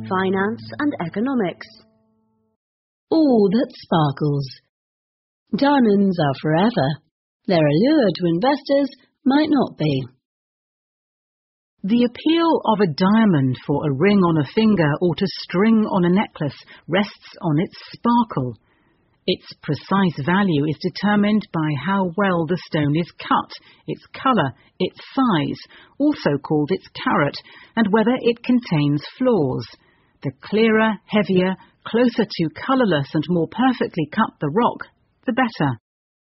finance and economics. All that sparkles. Diamonds are forever. Their allure to investors might not be. The appeal of a diamond for a ring on a finger or to string on a necklace rests on its sparkle. Its precise value is determined by how well the stone is cut, its colour, its size, also called its carat, and whether it contains flaws. The clearer, heavier, closer to colourless and more perfectly cut the rock, the better.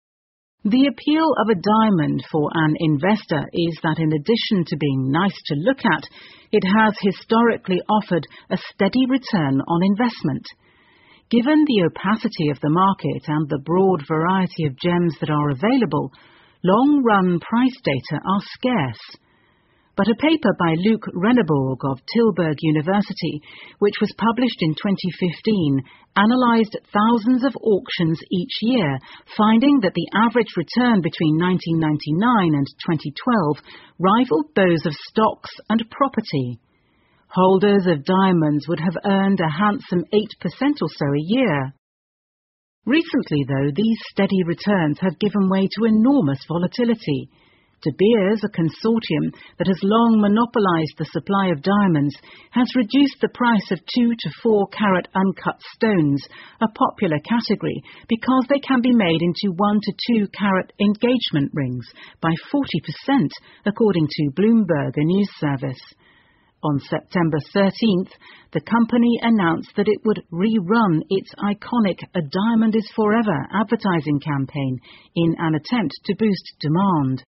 The appeal of a diamond for an investor is that in addition to being nice to look at, it has historically offered a steady return on investment. Given the opacity of the market and the broad variety of gems that are available, long-run price data are scarce. But a paper by Luc Renneborg of Tilburg University, which was published in 2015, analysed thousands of auctions each year, finding that the average return between 1999 and 2012 rivaled those of stocks and property. Holders of diamonds would have earned a handsome 8% or so a year. Recently, though, these steady returns have given way to enormous volatility. De Beers, a consortium that has long monopolised the supply of diamonds, has reduced the price of 2 to 4 carat uncut stones, a popular category, because they can be made into 1 to 2 carat engagement rings by 40%, according to Bloomberg, a news service. On September 13th, the company announced that it would rerun its iconic A Diamond is Forever advertising campaign in an attempt to boost demand.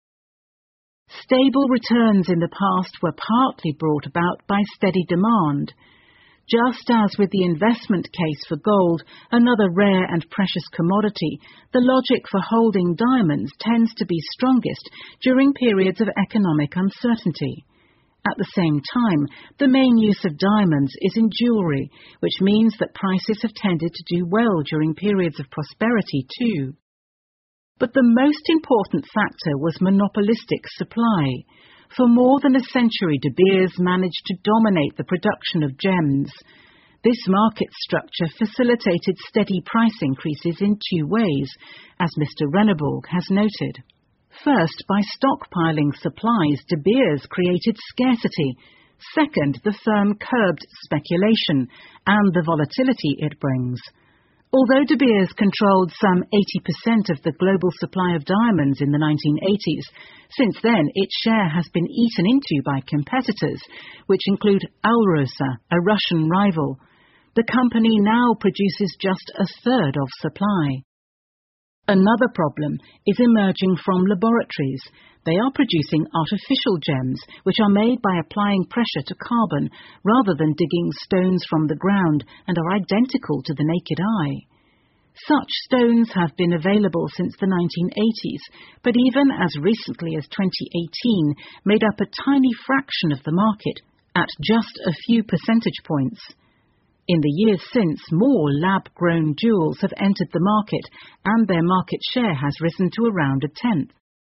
Stable returns in the past were partly brought about by steady demand. Just as with the investment case for gold, another rare and precious commodity, the logic for holding diamonds tends to be strongest during periods of economic uncertainty. At the same time, the main use of diamonds is in jewellery, which means that prices have tended to do well during periods of prosperity too. But the most important factor was monopolistic supply. For more than a century, De Beers managed to dominate the production of gems. This market structure facilitated steady price increases in 2 ways, as Mr. Renneborg has noted. First, by stockpiling supplies, De Beers created scarcity. Second, the firm curbed speculation and the volatility it brings. Although De Beers controlled some 80% of the global supply of diamonds in the 1980s, since then its share has been eaten into by competitors, which include Alrosa, a Russian rival. The company now produces just a third of supply. Another problem is emerging from laboratories. They are producing artificial gems, which are made by applying pressure to carbon rather than digging stones from the ground and are identical to the naked eye. Such stones have been available since the 1980s, but even as recently as 2018 made up a tiny fraction of the market, at just a few percentage points. In the years since, more lab-grown jewels have entered the market, and their market share has risen to around 1/10.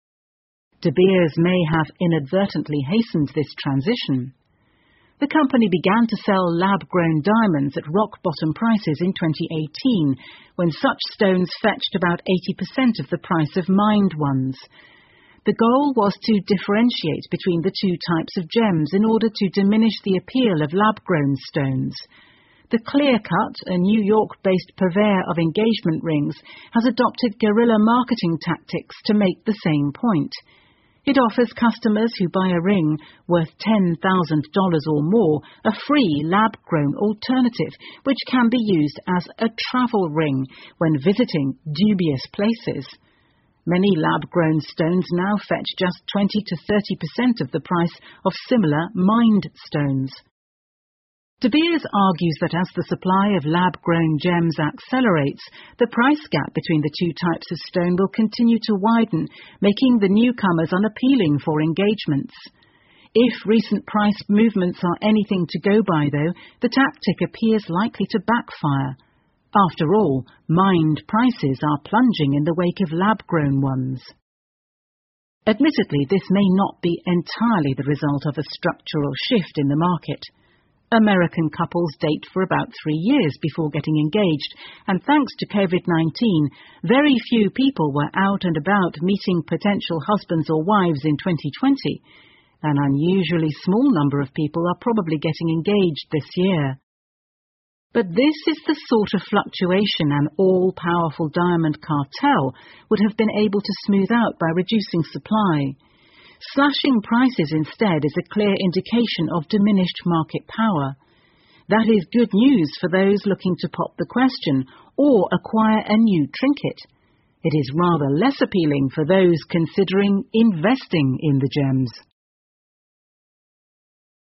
De Beers may have inadvertently hastened this transition. The company began to sell lab-grown diamonds at rock-bottom prices in 2018, when such stones fetched about 80% of the price of mined ones. The goal was to differentiate between the 2 types of gems in order to diminish the appeal of lab-grown stones. The Clearcut, a New York-based purveyor of engagement rings, has adopted guerrilla marketing tactics to make the same point. It offers customers who buy a ring worth $10,000 or more a free lab-grown alternative, which can be used as a travel ring when visiting dubious places. Many lab-grown stones now fetch just 20 to 30% of the price of similar mined stones. De Beers argues that as the supply of lab-grown gems accelerates, the price gap between the 2 types of stone will continue to widen, making the newcomers unappealing for engagements. If recent price movements are anything to go by, though, the tactic appears likely to backfire. After all, mined prices are plunging in the wake of lab-grown ones. Admittedly, this may not be entirely the result of a structural shift in the market. American couples date for about 3 years before getting engaged, and thanks to COVID-19, very few people were out and about meeting potential husbands or wives in 2020. An unusually small number of people are probably getting engaged this year. But this is the sort of fluctuation an all-powerful diamond cartel would have been able to smooth out by reducing supply. Slashing prices instead is a clear indication of diminished market power. That is good news for those looking to pop the question or acquire a new trinket. It is rather less appealing for those considering investing in the gems.